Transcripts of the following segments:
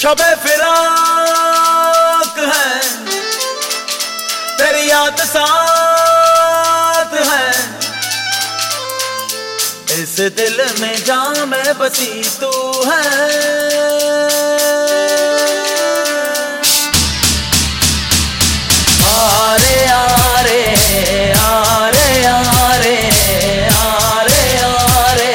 शबे फिराक है, तेरी याद साथ है, इस दिल में जहाँ में बसी तू है। आरे आरे आरे आरे आरे आरे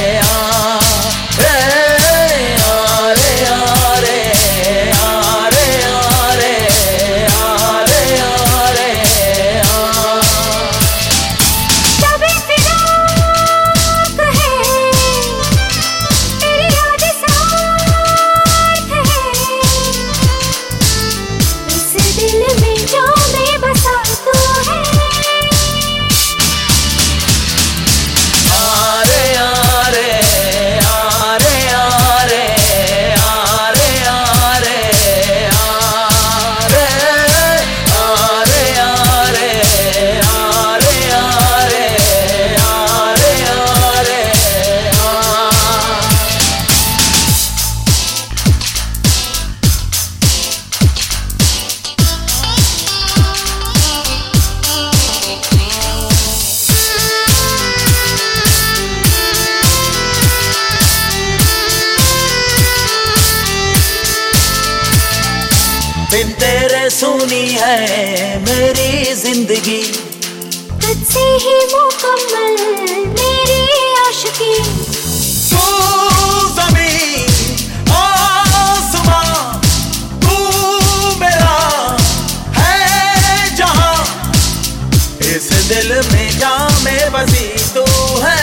बिन तेरे सुनी है मेरी जिंदगी, तुझसे ही मुकम्मल मेरी आशिकी। तू ज़मीन आसमां, तू मेरा है जहां, इस दिल में जहाँ में बसी तू है।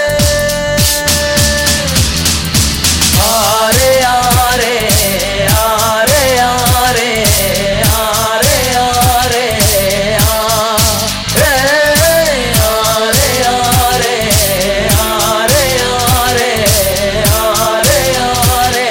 आरे आरे आरे आरे आरे आरे आरे आरे आरे आरे आरे आरे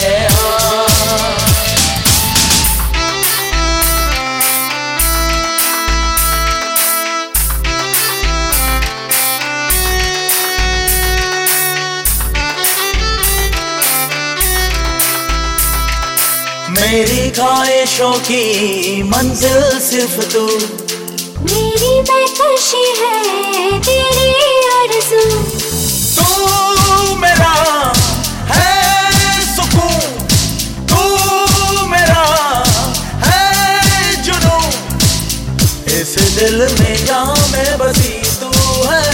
मेरी ख्वाहिशों की मंजिल सिर्फ तू, मेरी बेकशी है तेरी आरज़ू। तू मेरा है सुकून, तू मेरा है जुनून, इस दिल में जहाँ में बसी तू है।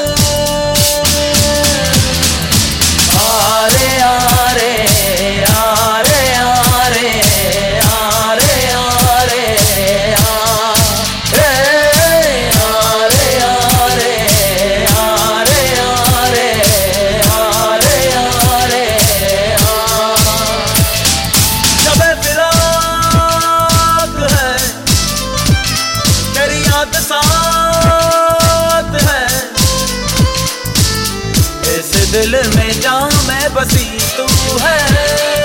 आरे आरे आरे आरे आरे आरे आरे आरे आरे आरे आरे आरे आरे शबे फिराक है, तेरी याद साथ है, इस दिल में जहाँ में बसी तू है।